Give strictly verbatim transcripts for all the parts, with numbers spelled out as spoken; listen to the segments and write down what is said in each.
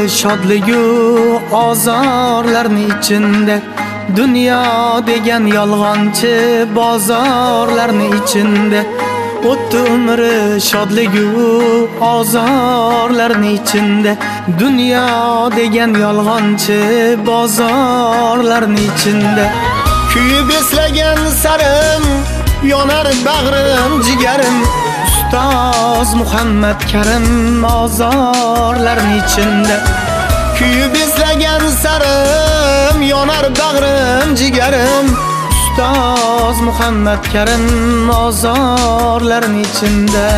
shodligu ozorlarni ichinde, dünya degan yolg'onchi bozorlarni ichinde, o'tdi umri shodligu ozorlarni ichinde, dünya degan yolg'onchi bozorlarni ichinde. Kuyib eslagan sarim yonar bag'rim jigarim, Ustoz Muhammad Karim ozorlarni ichinde. Kuyib eslagan sarim yonar bag'rim jigarim, Ustoz Muhammad Karim ozorlarni ichinde.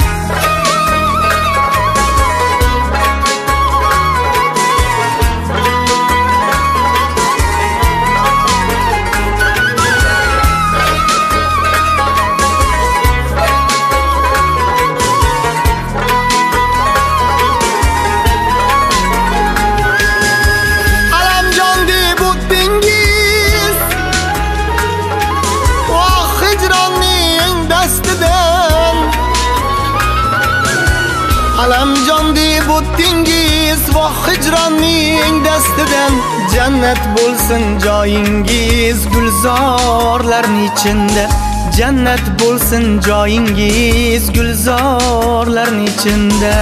Alamjon deb o'tdingiz va hijronning dastidan, jannat bo'lsin joyingiz gulzorlarning ichinde, jannat bo'lsin joyingiz gulzorlarning ichinde.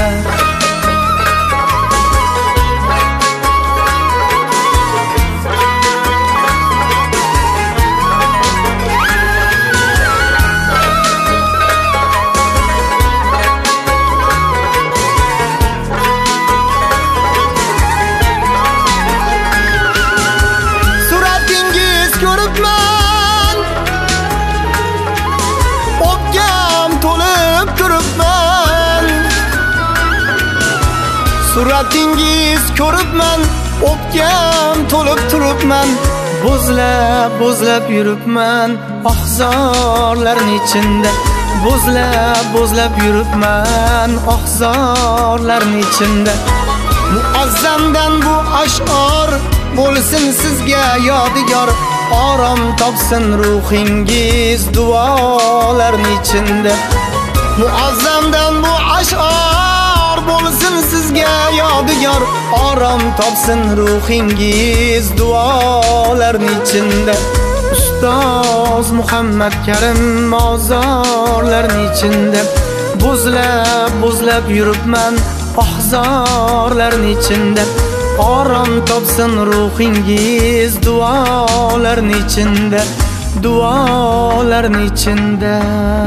Suratingiz ko'ribman, o'pkam to'lib turibman, bo'zlab bo'zlab yuribman oqzorlarning ichinde, bo'zlab bo'zlab yuribman oqzorlarning ichinde. Muazzamdan bu ash'or bo'lsin sizga yodgor, orom topsin ruhingiz duolarning ichinde. Muazzamdan bu ash'or bo'lsin sizga yodgor, orom topsin ruhingiz duolarning ichinde. Ustoz Muhammad Karim mozorlarning ichinde, bo'zlab bo'zlab yuribman oqzorlarning ichinde, orom topsin ruhingiz duolarning ichinde, duolarning ichinde.